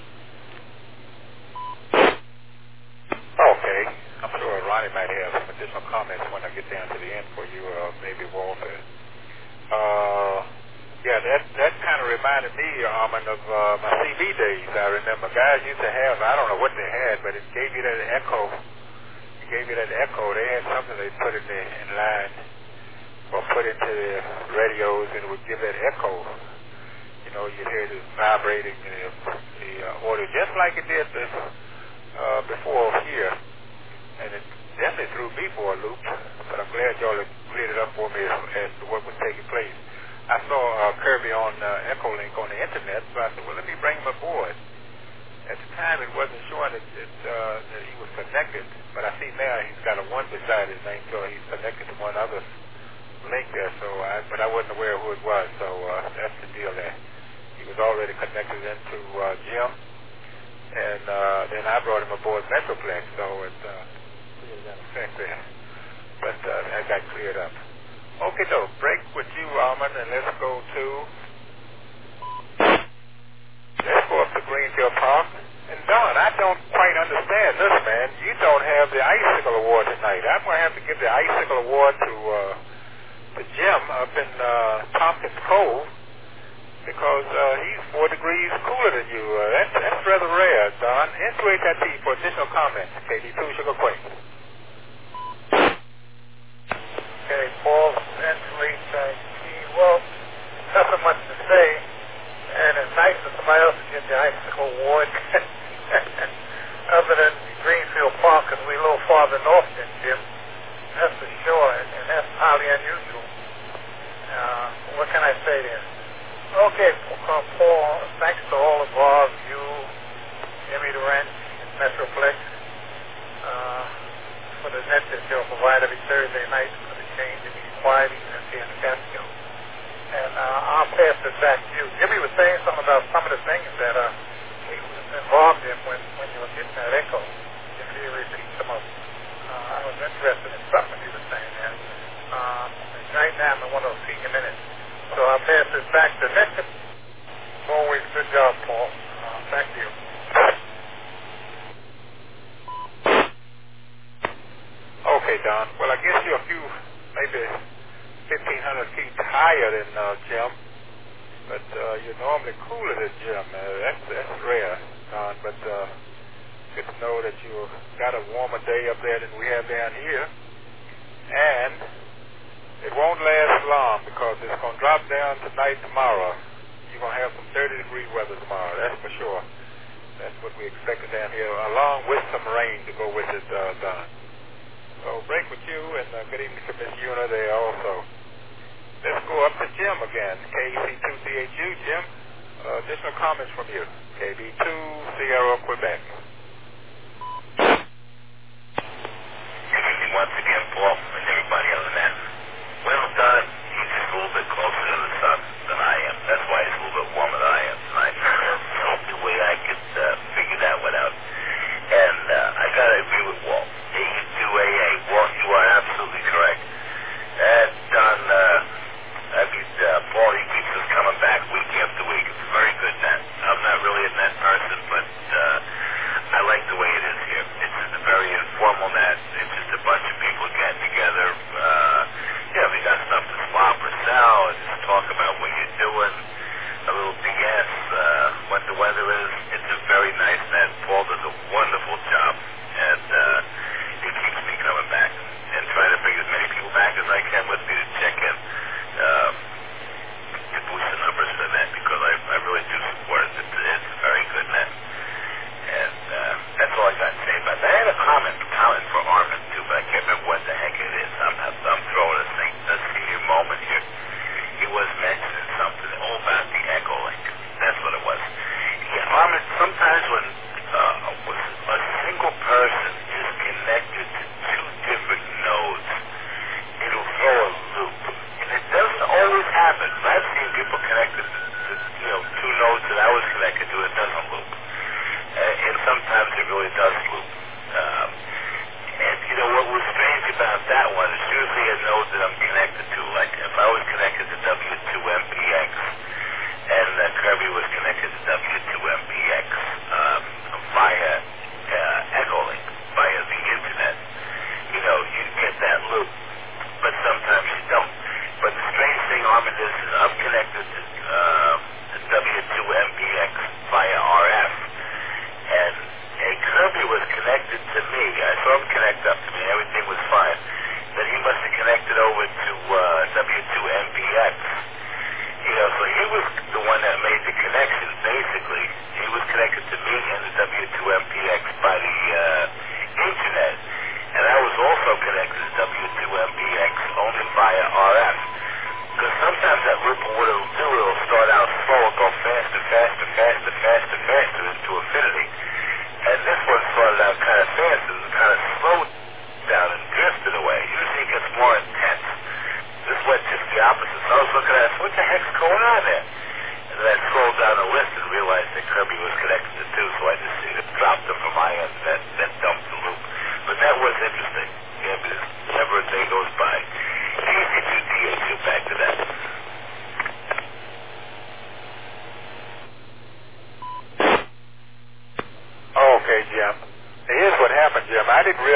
Okay. I'm sure Ronnie might have some additional comments when I get down to the end for you, uh, maybe Walter. Uh, yeah, that that kind of reminded me, Armin, of uh, my C B days. I remember guys used to have, I don't know what they had, but it gave you that echo. It gave you that echo. They had something they put in the in line or put into the radios, and it would give that echo. You know, you'd hear it vibrating the, the uh, audio, just like it did this, uh, before here. And it definitely threw me for a loop, but I'm glad y'all have cleared it up for me as, as to what was taking place. I saw uh, Kirby on uh, Echolink on the internet, so I said, well, let me bring him aboard. At the time, it wasn't showing that, it, uh, that he was connected, but I see now he's got a one beside his name, so he's connected to one other link there, so I, but I wasn't aware who it was, so uh, that's the deal there. He was already connected into uh, Jim, and uh, then I brought him aboard Metroplex, so it uh, really got effect there. But uh, that got cleared up. Okay, so break with you, Armand, and let's go to let's go up to Greenfield Park. And Don, I don't quite understand this, man. You don't have the Icicle Award tonight. I'm going to have to give the Icicle Award to uh, to Jim up in uh, Tompkins Cove because uh, he's four degrees cooler than you. Uh, that's, that's rather rare, Don. N two H I T for additional comments. K D two Sugar Quake. Okay, Paul, N two H I T. Well, nothing much to say. And it's nice that somebody else can get the Icicle Award other than Greenfield Park, because we're a little farther north than Jim. That's for sure, and, and that's highly unusual. Uh, what can I say there? Okay, uh, Paul, thanks to all involved, you, Jimmy Durant, Metroplex, uh, for the net that you'll provide every Thursday night for the change in these quieties and here in the Catskills. And uh, I'll pass this back to you. Jimmy was saying something about some of the things that uh, he was involved in when, when you were getting that echo. If you repeat some of them. Uh, I was interested in something he was saying there. Uh, right now I'm in one of those senior minutes. So I'll pass this back to Nick. Always good job, Paul. Uh, thank you. Okay, Don. Well, I guess you're a few, maybe fifteen hundred feet higher than uh, Jim, but uh, you're normally cooler than Jim. Uh, that's, that's rare, Don, but uh, good to know that you got a warmer day up there than we have down here, and it won't last long because it's going to drop down tonight, tomorrow. You're going to have some thirty degree weather tomorrow, that's for sure. That's what we expected down here, along with some rain to go with it, uh, Don. So break with you, and uh, good evening to Miss Una there also. Let's go up to Jim again, K C two C H U, Jim. Uh, additional comments from you, K B two Sierra, Quebec. Good evening once again, Paul, and everybody on the net. Well, Don, he's just a little bit closer to the sun than I am. That's why he's a little bit warmer than I am tonight. So the way I could uh, figure that one out. And uh, I got to agree with Walt. A E two A A, Walt, you are absolutely correct. And Don, uh, I mean, uh, Paul, he keeps us coming back week after week. It's a very good net. I'm not really a net person, but uh, I like the way it is here. It's just a very informal net. It's just a bunch of people getting together. Uh, yeah, we got stuff to swap or sell and just talk about what you're doing. A little B S, uh, what the weather is. It's a very nice net. Paul does a wonderful job, and uh, it keeps me coming back and trying to bring as many people back as I can with me to check in um, to boost the numbers for the net because I, I really do support it. It's, it's a very good net, and uh, that's all I got to say about that. I had a comment, comment for Armin too, but I can't remember what the heck it is. I'm, I'm throwing a, thing, a senior moment here. He was mentioning something all about the echo link. That's what it was. Yeah, Armin, sometimes when uh, a single person is connected to two different nodes, it'll throw a loop. And it doesn't always happen. I've seen people connected to, to you know, two nodes that I was connected to, it doesn't loop. Uh, and sometimes it really does loop. Um, and, you know, what was strange about that one is usually a node that I'm connected to. Like, if I was connected to W two M P X and uh, Kirby was connected to W two M P X um, via uh, Echolink, via the internet, you know, you get that loop. But sometimes you don't. But the strange thing, Armin, is, is I'm connected to, uh, to W two M P X via R F. And a Kirby was connected to me. I saw him connect up to me. Everything was fine. Then he must have connected over to uh, W two M P X. You know, so he was the one that made the connection, basically. He was connected to me and the W two M P X by the uh, internet. And I was also connected to W two M P X only via R F. Because sometimes that loop, what it'll do, it'll start out slow and go faster, faster, faster, faster, faster into infinity. And this one started out kind of fast and kind of slowed down in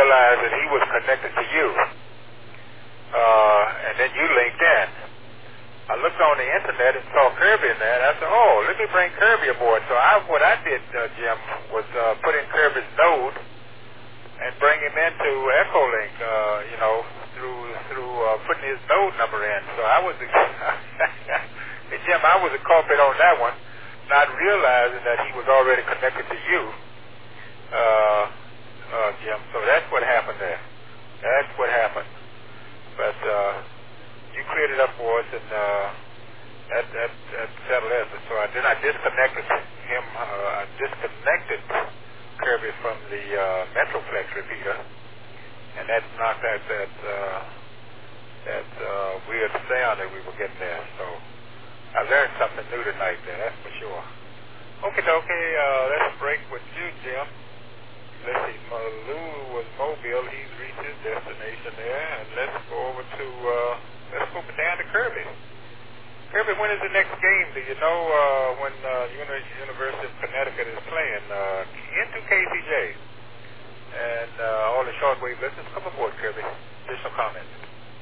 realized that he was connected to you. Uh, and then you linked in. I looked on the internet and saw Kirby in there, and I said, oh, let me bring Kirby aboard. So I, what I did, uh, Jim, was uh, put in Kirby's node and bring him into Echolink, uh, you know, through through uh, putting his node number in. So I was, hey, Jim, I was a culprit on that one, not realizing that he was already connected to you, uh, uh, Jim. So that's what happened there. That's what happened. But uh, you cleared it up for us, and uh, that, that, that settled it. So I, then I disconnected him. Uh, I disconnected Kirby from the uh, Metroflex repeater, and that knocked out that uh, that uh, weird sound that we were getting there. So I learned something new tonight there, that's for sure. Okay, okay. Uh, let's break with you, Jim. Let's see, Malou was Mobile. He's reached his destination there. And let's go over to, uh, let's go down to Kirby. Kirby, when is the next game? Do you know uh, when uh, University of Connecticut is playing? Uh, into K C J. And uh, all the shortwave listeners, come aboard, Kirby. Additional comments.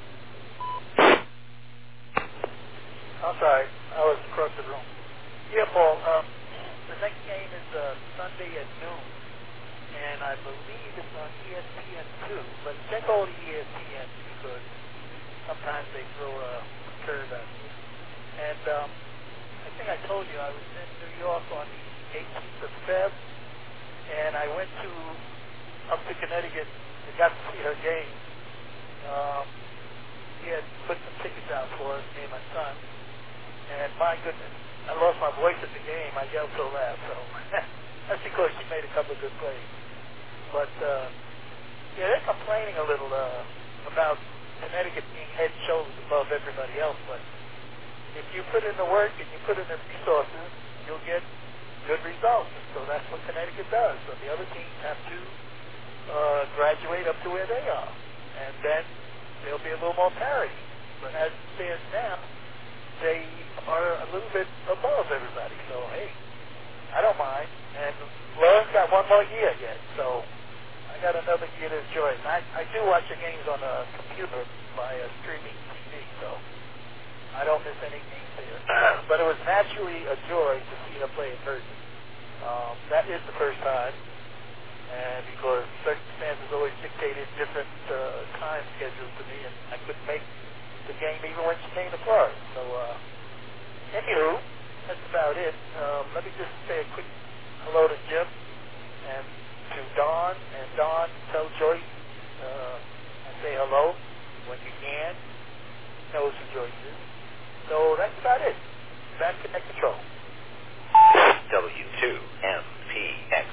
I'm sorry. I was across the room. Yeah, Paul. Um, the next game is uh, Sunday at noon. And I believe it's on E S P N two, but check all the E S P N because sometimes they throw a curve at you. And um, I think I told you I was in New York on the eighteenth of February, and I went to up to Connecticut and got to see her game. Um, he had put some tickets out for us, me and my son, and my goodness, I lost my voice at the game. I yelled so loud, so that's because she made a couple of good plays. But, uh, yeah, they're complaining a little uh, about Connecticut being head and shoulders above everybody else. But if you put in the work and you put in the resources, you'll get good results. So that's what Connecticut does. So the other teams have to uh, graduate up to where they are. And then there'll be a little more parity. But as it stands now, they are a little bit above everybody. So, hey, I don't mind. And Lauren's got one more year yet. So I got another year to enjoy. I, I do watch the games on a computer by a streaming T V, so I don't miss any games there. But it was naturally a joy to see her play in person. Um, that is the first time, and because circumstances always dictated different uh, time schedules to me, and I couldn't make the game even when she came to Florida. So, uh, anywho, that's about it. Um, let me just say a quick hello to Jim and to Don, and Don, tell Joyce uh, and say hello when you can. He knows who Joyce is. So that's about it. Back to Net Control. W two M P X.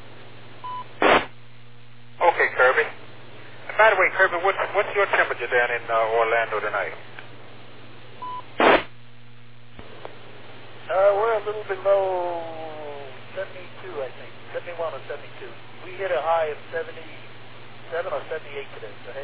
Okay, Kirby. And by the way, Kirby, what's, what's your temperature down in uh, Orlando tonight? Uh, we're a little below seventy-two, I think. seventy-one or seventy-two. We hit a high of seventy-seven or seventy-eight today, right?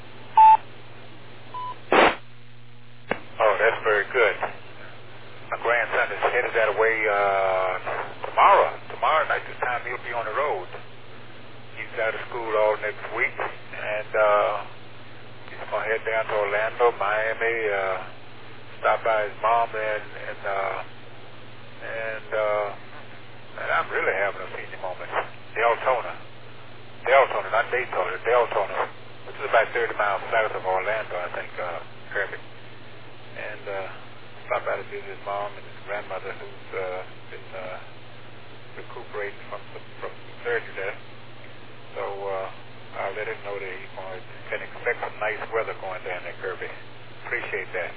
Oh, that's very good. My grandson is headed that way uh, tomorrow. Tomorrow night, this time he'll be on the road. He's out of school all next week, and uh, he's going to head down to Orlando, Miami, uh, stop by his mom, and and uh, and, uh, and I'm really having a senior moment. Deltona, Deltona, not Daytona, Deltona, which is about thirty miles south of Orlando, I think, uh, Kirby. And uh, stop by to visit his mom and his grandmother, who's uh, been uh, recuperating from some, from some surgery there. So uh, I'll let him know that he can expect some nice weather going down there, Kirby. Appreciate that.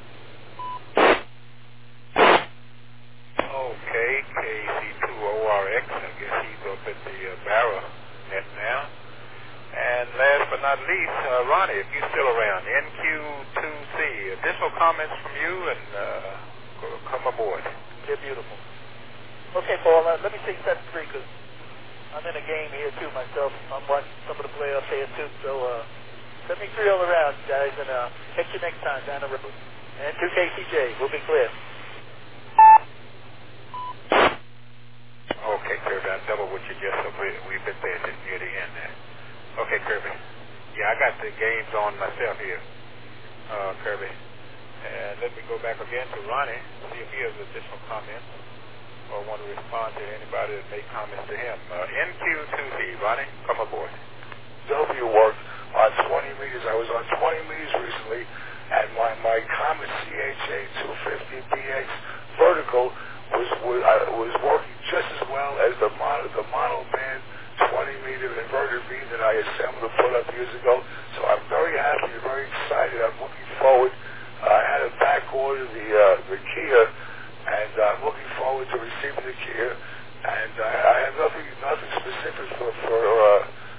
Okay, K C two O R X, I guess he's up at the uh, Barra net now. And last but not least, uh, Ronnie, if you're still around, N Q two C. Additional comments from you, and uh, come aboard. They're beautiful. Okay, Paul, uh, let me take step three, because I'm in a game here, too, myself. I'm watching some of the playoffs here, too. So uh, let me three all around, guys, and uh, catch you next time down the road. And to K C J, we'll be clear. Okay, Kirby, I double what you just said. We, we've been there near the end there. Okay, Kirby. Yeah, I got the games on myself here, uh, Kirby. And let me go back again to Ronnie, see if he has additional comments or want to respond to anybody that made comments to him. Uh, N Q two Z, Ronnie, come aboard. W worked on twenty meters. I was on twenty meters recently, and my, my Comet C H A two fifty B X vertical was was, uh, was working just as well as the mono, the mono band twenty meter inverted V that I assembled and put up years ago. So I'm very happy and very excited. I'm looking forward. Uh, I had to back order the uh, the Kia, and uh, I'm looking forward to receiving the Kia. And uh, I have nothing nothing specific for for uh,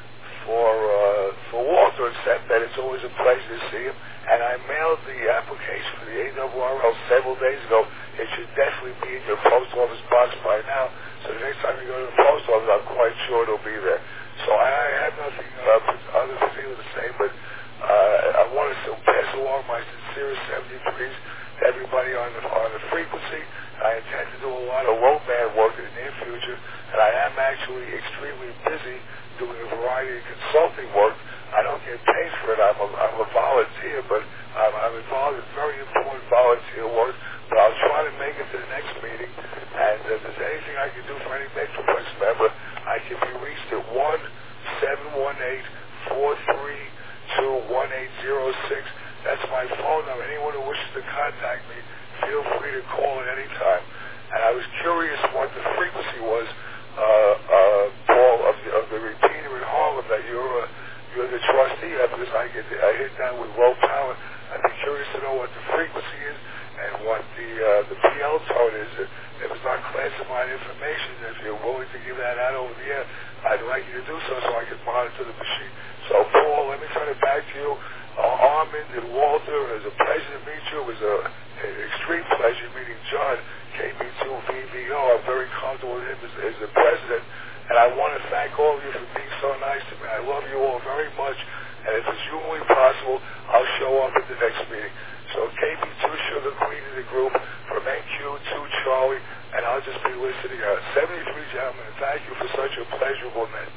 for uh, for Walter except that it's always a pleasure to see him. And I mailed the application for the A W R L several days ago. It should definitely be in your post office box by now. So the next time you go to the post office, I'm quite sure it'll be there. So I, I have nothing uh, other particular to say, but uh, I want to pass along my sincerest seventy-threes to everybody on the, on the frequency. I intend to do a lot of low band work in the near future, and I am actually extremely busy doing a variety of consulting work. I don't get paid for it. I'm a, I'm a volunteer, but I'm, I'm involved in very important volunteer work. But I'll try to make it to the next meeting. And if there's anything I can do for any Metroplex member, I can be reached at one seven one eight, four three two, one eight zero six. That's my phone number. Anyone who wishes to contact me, feel free to call at any time. And I was curious what the frequency was, uh, uh, Paul, of the, of the repeater in Harlem that you're uh, you're the trustee of, because I get I hit that with low power. I'd be curious to know what the frequency is and what the uh, the P L tone is. If it's not classified information, if you're willing to give that out over the air, I'd like you to do so so I can monitor the machine. So, Paul, let me turn it back to you. Uh, Armand and Walter, it was a pleasure to meet you. It was a, an extreme pleasure meeting John, K B two V V O. I'm very comfortable with him as, as the president. And I want to thank all of you for being so nice to me. I love you all very much. And if it's humanly possible, I'll show up at the next meeting. So K B two Sugar Queen of the group from N Q two Charlie, and I'll just be listening out. seventy-three gentlemen, thank you for such a pleasurable night.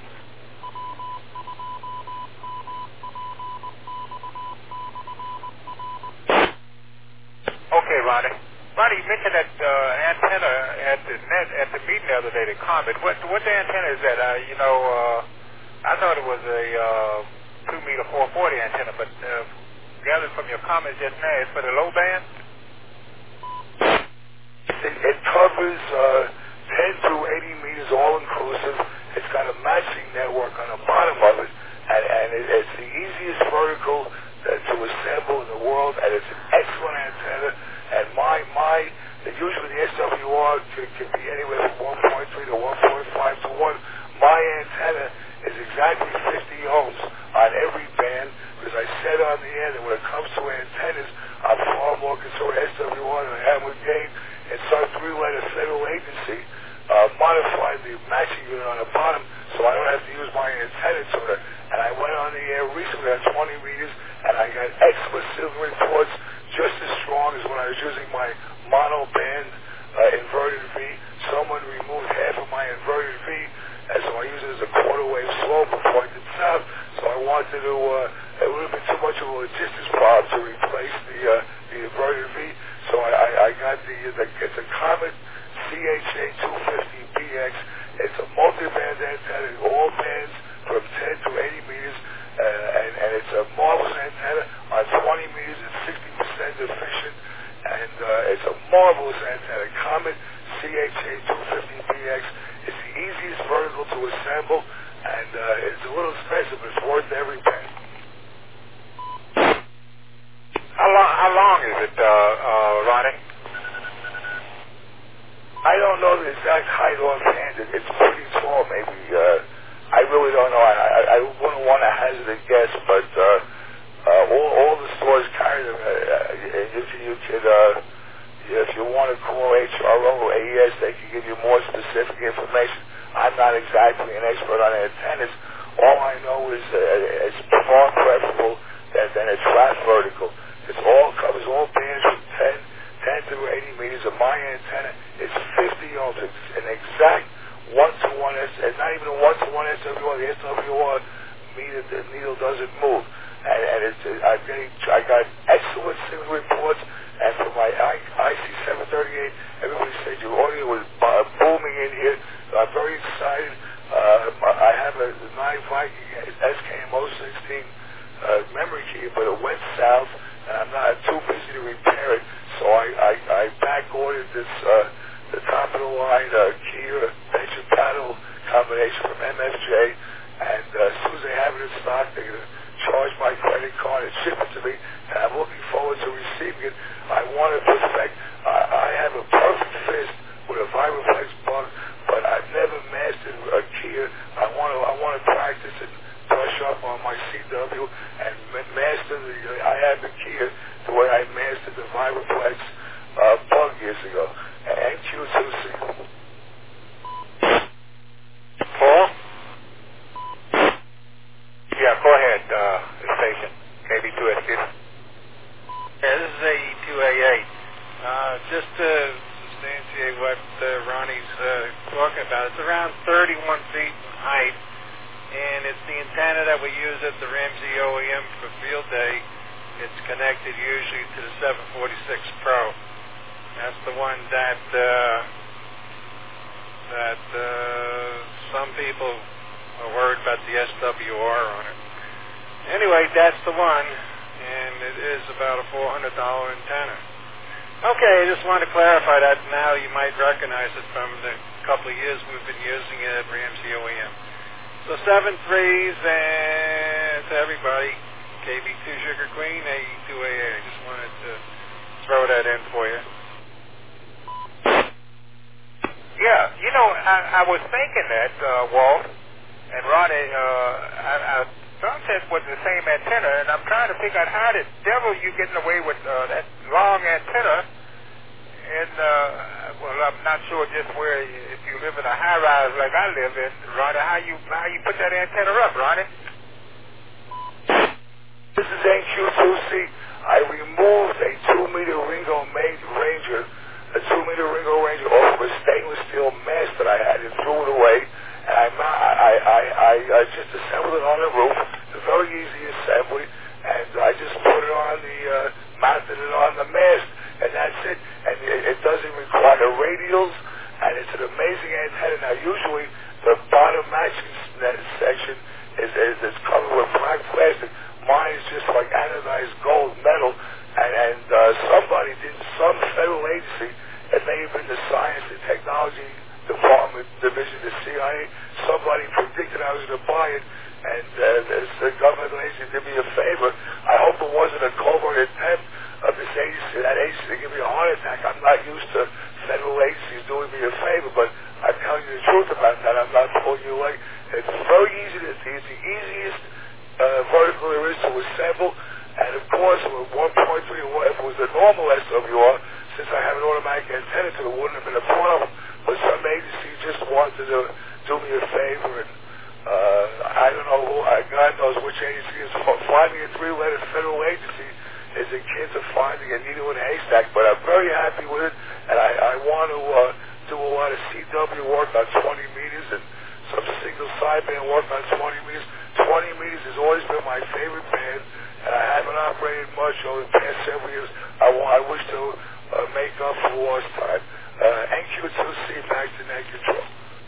Okay, Ronnie. Ronnie, you mentioned that uh, antenna at the net at the meeting the other day, the Comet. What what the antenna is that? Uh, you know, uh, I thought it was a uh, two meter four forty antenna, but uh, gathered from your comments just now, it's for the low band. It, it covers uh, ten through eighty meters, all inclusive. It's got a matching network on the bottom of it, and, and it, it's the easiest vertical uh, to assemble in the world, and it's an excellent antenna. And my, my, usually the S W R can, can be anywhere from one point three to one point five to one. My antenna is exactly fifty ohms on every band, because I said on the end that when it comes to antennas, I'm far more concerned with S W R than I am with gain. And some three-letter federal agency uh, modified the matching unit on the bottom, so I don't have to use my antenna tuner. And I went on the air recently at twenty meters, and I got excellent signal reports, just as strong as when I was using my mono band uh, inverted V. Someone removed half of my inverted V, and so I use it as a quarter wave slope and pointed south. So I wanted to, uh, it would have been too much of a logistics problem to replace the uh, the inverted V. So I, I, I got the, the, it's a Comet C H A two fifty B X. It's a multi-band antenna, all bands from ten to eighty meters, uh, and, and it's a marvelous antenna. On twenty meters, it's sixty percent efficient, and uh, it's a marvelous antenna. Comet C H A two fifty B X. It's the easiest vertical to assemble, and uh, it's a little expensive, but it's worth every penny. How long? How long is it, uh, uh, Ronnie? I don't know the exact height offhand. It, it's pretty tall, maybe. Uh, I really don't know. I, I, I wouldn't want to hazard a guess, but uh, uh, all, all the stores carry them. Uh, if you could, uh, if you want to call H R O or A E S, they can give you more specific information. I'm not exactly an expert on antennas. All I know is uh, it's far preferable than, than a flat vertical. It's all covers all bands from ten, ten through eighty meters. And my antenna is fifty ohms. It's an exact one to one. It's not even a one to one S W R. The S W R meter, the doesn't move. And, and it's, I'm getting, I got excellent signal reports, and for my I C seven thirty-eight, everybody said your audio was uh, booming in here. So I'm very excited. Uh, I have a nine Viking S K M zero sixteen uh, memory key, but it went south, and I'm not too busy to repair it. So I, I, I back ordered this, uh, the top of the line uh, Kia engine panel combination from M F J, and uh, as soon as they have it in stock, they're going to charge my credit card and ship it to me, and I'm looking forward to receiving it. I want to perfect, I, I have a perfect fist with a Vibroflex bug, but I've never mastered a Kia. I want to I want to practice and brush up on my C W and master the, I have the Kia the way I mastered the Vibroflex uh, bug years ago. And Q two C. Paul? Yeah, go ahead, uh, station, K B two S Q. Yeah, this is A E two A eight. Uh, just to substantiate what uh, Ronnie's uh, talking about, it's around thirty-one feet in height, and it's the antenna that we use at the Ramsey O E M for field day. It's connected usually to the seven forty-six Pro. That's the one that uh, that uh, some people are worried about the S W R on it. Anyway, that's the one, and it is about a four hundred dollar antenna. Okay, I just want to clarify that now you might recognize it from the couple of years we've been using it at Ramsey O E M. So seven threes and to everybody, K B two Sugar Queen, A E two A A. I just wanted to throw that in for you. Yeah, you know, I, I was thinking that, uh, Walt and Ronnie, uh, I, I thought that was the same antenna, and I'm trying to figure out how the devil you getting away with uh, that long antenna. And, uh, well, I'm not sure just where, if you live in a high-rise like I live in, Ronnie, how you how you put that antenna up, Ronnie? This is N Q two C. I removed a two-meter Ringo Ranger, a two-meter Ringo Ranger off of a stainless steel mast that I had and threw it away. And I, I, I, I, I just assembled it on the roof, a very easy assembly, and I just put it on the, uh, mounted it on the mast, and that's it. And it, it doesn't require radials, and it's an amazing antenna. Now, usually the bottom matching section is, is, is covered with black plastic. Mine is just like anodized gold metal, and, and uh, somebody did, some federal agency, it may have been the Science and Technology Department Division, the C I A, somebody predicted I was going to buy it, and uh, this uh, government agency did me a favor. I hope it wasn't a covert attempt of this agency, that agency to give me a heart attack. I'm not used to federal agencies doing me a favor, but I'm telling you the truth about that. I'm not pulling you away. It's very easy to see. It's the easiest uh, vertical there is to assemble, and of course, with one point three, if it was a normal S W R, since I have an automatic antenna to it, wouldn't have been a problem. But some agency just wanted to do me a favor, and uh, I don't know who, I, God knows which agency is. Finding a three-letter federal agency is akin to finding a needle in a haystack, but I'm very happy with it, and I, I want to uh, do a lot of C W work on twenty meters and some single sideband work on twenty meters. twenty meters has always been my favorite band, and I haven't operated much over the past several years. I, want, I wish to uh, make up for lost time. Uh, N Q two C back to net control.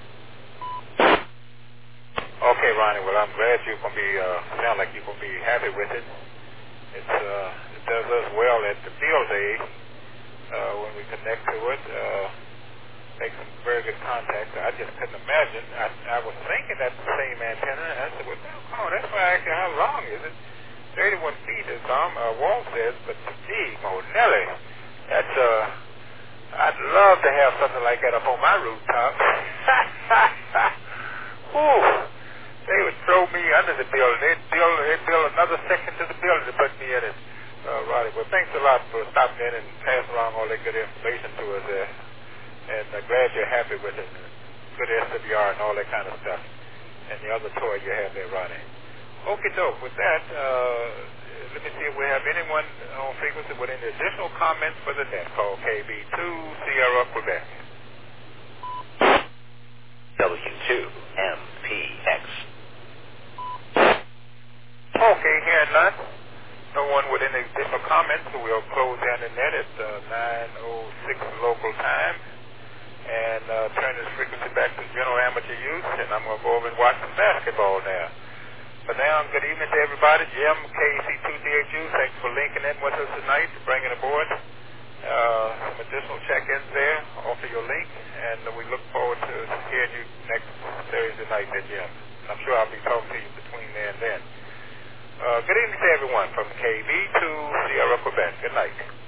Okay, Ronnie, well, I'm glad you're going to be, uh, sound like you're going to be happy with it. It's, uh, it does us well at the field day, uh, when we connect to it, uh, make some very good contact. I just couldn't imagine. I, I was thinking that's the same antenna, and I said, well, oh, that's why, actually, how long is it? thirty-one feet, as Tom, uh, Walt says, but gee, oh, Nelly, that's, uh, I'd love to have something like that up on my rooftop. Whew. They would throw me under the building. They'd build, they'd build another section to the building to put me in it. Uh, Roddy, well, thanks a lot for stopping in and passing along all that good information to us there. And uh, glad you're happy with it. Good S W R and all that kind of stuff. And the other toy you have there, Roddy. Okay, doke. With that, uh, let me see if we have anyone on frequency with any additional comments for the net. Call K B two Sierra, Quebec. W two M P X. Oh, hearing none, no one with any additional comments, so we'll close down the net at uh, nine oh six local time and uh, turn this frequency back to general amateur use, and I'm going to go over and watch some basketball now. But now, good evening to everybody. Jim, K C two D H U, thanks for linking in with us tonight, bringing aboard uh, some additional check-ins there off of your link, and we look forward to hearing you next Thursday night there, Jim. I'm sure I'll be talking to you between there and then. Uh, good evening to everyone from K B to Sierra, Quebec. Good night.